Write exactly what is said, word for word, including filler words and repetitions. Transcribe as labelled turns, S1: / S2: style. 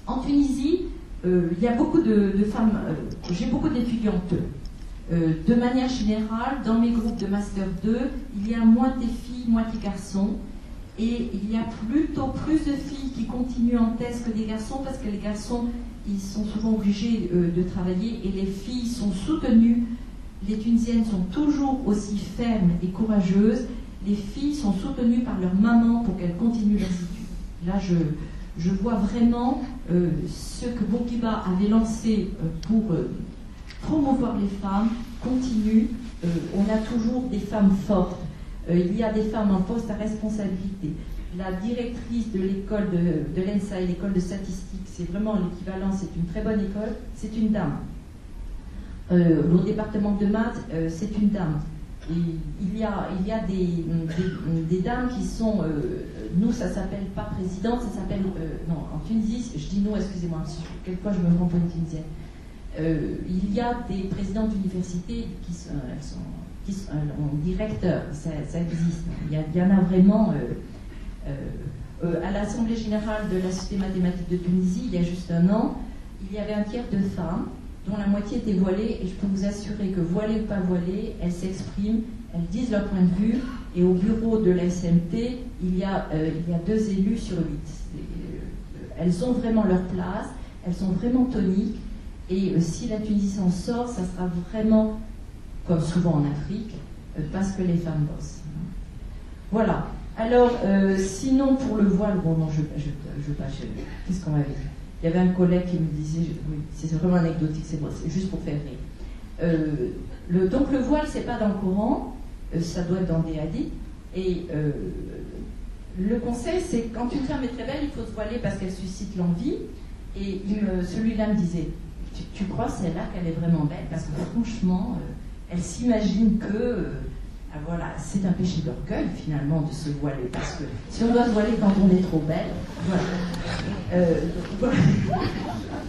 S1: En Tunisie, euh, il y a beaucoup de, de femmes, euh, j'ai beaucoup d'étudiantes. Euh, de manière générale, dans mes groupes de Master deux, il y a moitié filles, moitié garçons. Et il y a plutôt plus de filles qui continuent en thèse que des garçons, parce que les garçons, ils sont souvent obligés euh, de travailler, et les filles sont soutenues. Les Tunisiennes sont toujours aussi fermes et courageuses. Les filles sont soutenues par leur maman pour qu'elles continuent leurs études. Là, je, je vois vraiment euh, ce que Bourguiba avait lancé euh, pour euh, promouvoir les femmes continue. Euh, on a toujours des femmes fortes. Euh, il y a des femmes en poste à responsabilité. La directrice de l'école de, de l'E N S A et l'école de statistique, c'est vraiment l'équivalent, c'est une très bonne école, c'est une dame. Euh, au département de maths, euh, c'est une dame. Et il y a, il y a des, des, des dames qui sont, euh, nous ça s'appelle pas présidente, ça s'appelle, euh, non, en Tunisie, je dis non, excusez-moi, quelquefois je me rends pour une Tunisienne. Euh, il y a des présidentes d'université qui sont, elles sont, qui sont en directeur, ça, ça existe. Il y, a, il y en a vraiment. Euh, euh, euh, à l'Assemblée générale de la Société mathématique de Tunisie, il y a juste un an, il y avait un tiers de femmes, dont la moitié était voilée, et je peux vous assurer que voilées ou pas voilées, elles s'expriment, elles disent leur point de vue, et au bureau de la S M T, il y a, euh, il y a deux élus sur huit. Euh, elles ont vraiment leur place, elles sont vraiment toniques, et euh, si la Tunisie s'en sort, ça sera vraiment, comme souvent en Afrique, euh, parce que les femmes bossent. Voilà. Alors, euh, sinon, pour le voile, bon, non, je je, je, je, qu'est-ce qu'on m'avait dit? Il y avait un collègue qui me disait, oui, c'est vraiment anecdotique, c'est moi, c'est juste pour faire rire. Euh, le, donc le voile, c'est pas dans le Coran, euh, ça doit être dans des hadiths. Et euh, le conseil, c'est quand une femme est très belle, il faut se voiler parce qu'elle suscite l'envie. Et celui-là me disait, tu, tu crois celle-là qu'elle est vraiment belle? Parce que franchement, euh, elle s'imagine que... Euh, Ah, voilà, c'est un péché d'orgueil finalement de se voiler, parce que si on doit se voiler quand on est trop belle, voilà. Euh, voilà.